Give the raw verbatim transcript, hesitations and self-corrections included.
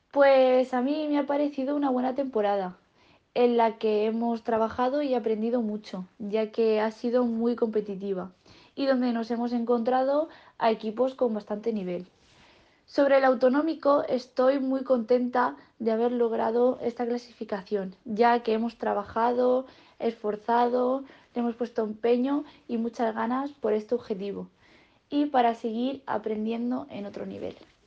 Pues a mí me ha parecido una buena temporada, en la que hemos trabajado y aprendido mucho, ya que ha sido muy competitiva y donde nos hemos encontrado a equipos con bastante nivel. Sobre el autonómico, estoy muy contenta de haber logrado esta clasificación, ya que hemos trabajado, esforzado, le hemos puesto empeño y muchas ganas por este objetivo y para seguir aprendiendo en otro nivel.